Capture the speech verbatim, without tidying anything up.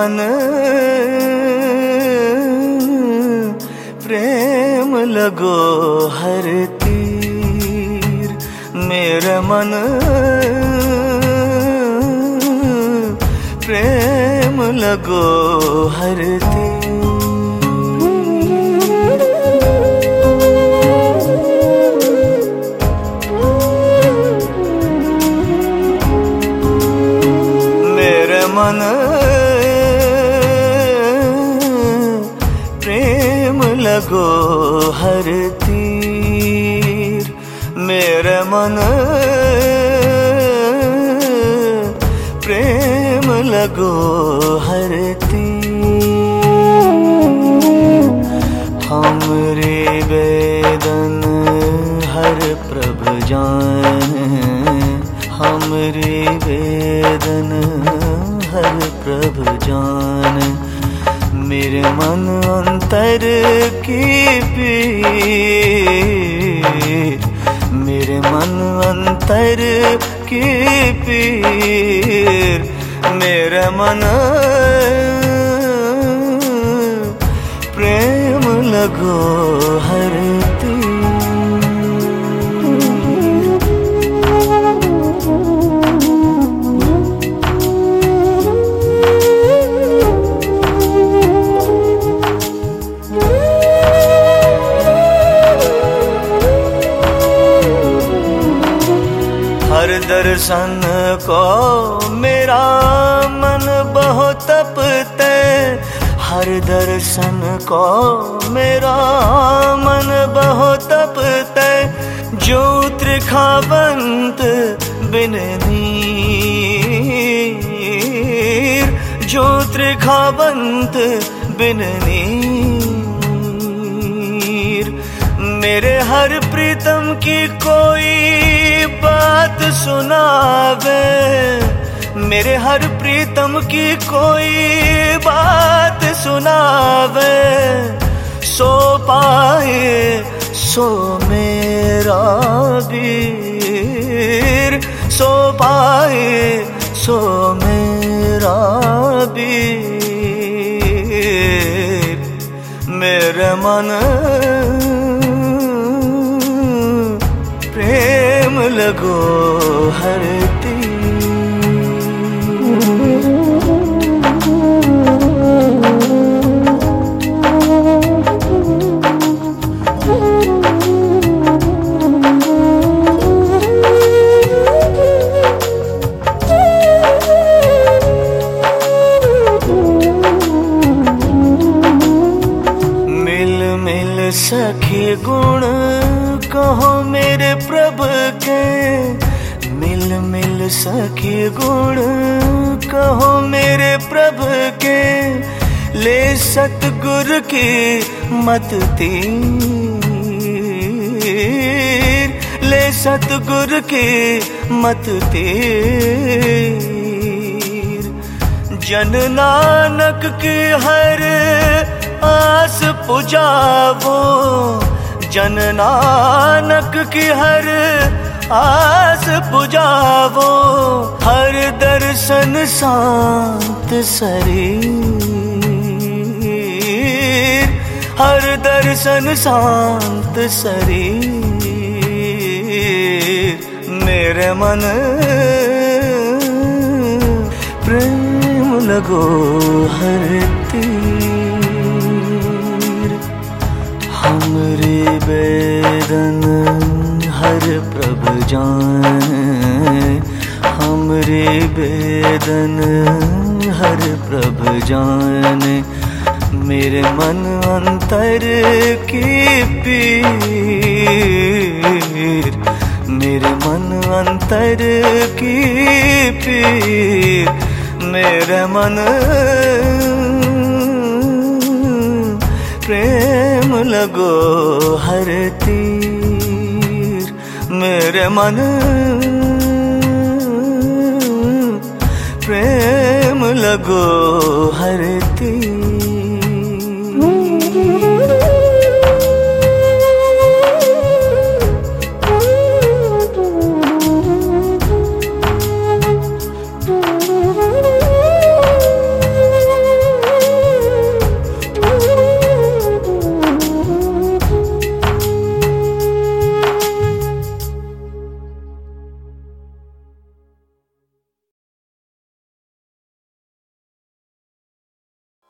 मन प्रेम लगो हर तीर, मेरे मन प्रेम लगो हर तीर। मेरे मन प्रेम लगो हर तीर, मेरे मन प्रेम लगो हर तीर। हमरे वेदन हर प्रभ जाने, हमरे वेदन हर प्रभ जाने, मेरे मन अंतर की पीर, मेरे मन अंतर की पीर, मेरे मन प्रेम लगो हर तीर। हर दर्शन को मेरा मन बहुत तपते, हर दर्शन को मेरा मन बहुत तपते, जो त्रिखावंत बिन नीर, जो त्रिखावंत बिन नीर। मेरे हर प्रीतम की कोई बात सुनावे, मेरे हर प्रीतम की कोई बात सुनावे, सो पाए सो मेरा वीर, सो पाए सो मेरा वीर। मेरे मन प्रेम लगो हर तीर। मिल मिल सखी गुण कहो मेरे प्रभु के, मिल मिल सखी गुण कहो मेरे प्रभु के, ले सतगुर की मत तीर, ले सतगुर की मत तीर। जन नानक की हर आस पुजावो, जन नानक की हर आस पुजावो, हर दर्शन शांत शरीर, हर दर्शन शांत शरीर। मेरे मन प्रेम लगो हर तीर, हमरे वेदन हर प्रभ जाने, हमरे वेदन हर प्रभ जाने, मेरे मन अंतर की पीर, मेरे मन अंतर की पीर। मेरे मन प्रेम लगो हर तीर, मेरे मन प्रेम लगो हर तीर।